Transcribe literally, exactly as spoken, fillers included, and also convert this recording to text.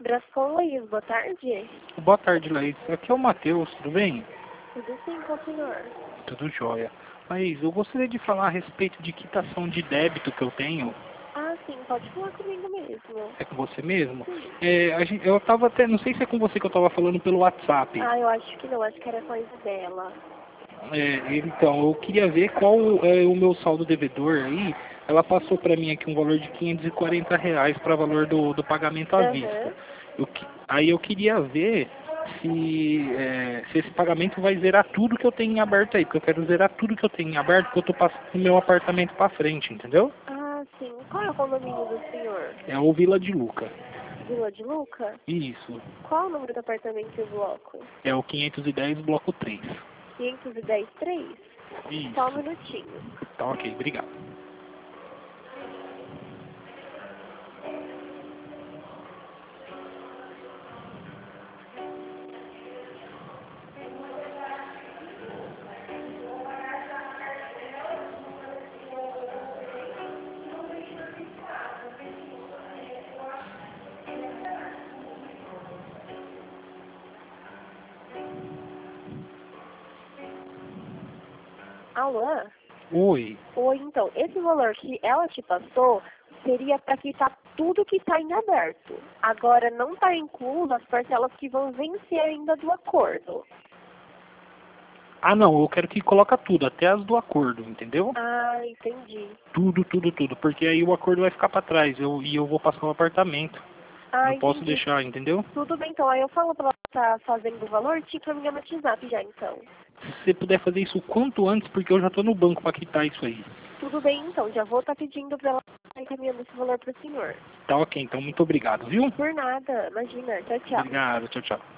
Brascom Laís, boa tarde. Boa tarde, Laís. Aqui é o Matheus, tudo bem? Tudo sim com o senhor. Tudo jóia. Laís, eu gostaria de falar a respeito de quitação de débito que eu tenho. Ah, sim, pode falar comigo mesmo. É com você mesmo? Sim. É, a gente, eu tava até, não sei se é com você que eu tava falando pelo WhatsApp. Ah, eu acho que não, acho que era coisa dela. É, então, eu queria ver qual é o meu saldo devedor aí. Ela passou para mim aqui um valor de quinhentos e quarenta reais para valor do, do pagamento à vista. Aham. Eu, que- aí eu queria ver se, é, se esse pagamento vai zerar tudo que eu tenho em aberto aí, porque eu quero zerar tudo que eu tenho em aberto, porque eu tô passando o meu apartamento para frente, entendeu? Ah, sim. Qual é o condomínio do senhor? É o Vila de Luca. Vila de Luca? Isso. Qual o número do apartamento e o bloco? É o quinhentos e dez, bloco três. quinhentos e dez três? Só um Isso. minutinho. Tá ok, obrigado. Alô? Oi. Oi, então, esse valor que ela te passou seria para quitar tudo que está em aberto. Agora não está incluso as parcelas que vão vencer ainda do acordo. Ah, não, eu quero que coloca tudo, até as do acordo, entendeu? Ah, entendi. Tudo, tudo, tudo, porque aí o acordo vai ficar para trás eu, e eu vou passar o apartamento. Ah, Não posso entendi. deixar, entendeu? Tudo bem, então. Aí eu falo para ela estar fazendo o valor, te encaminha no WhatsApp já, então. Se você puder fazer isso o quanto antes, porque eu já tô no banco para quitar isso aí. Tudo bem, então. Já vou estar pedindo para ela estar encaminhando esse valor para o senhor. Tá ok, então muito obrigado, viu? Por nada. Imagina. Tchau, tchau. Obrigado, tchau, tchau.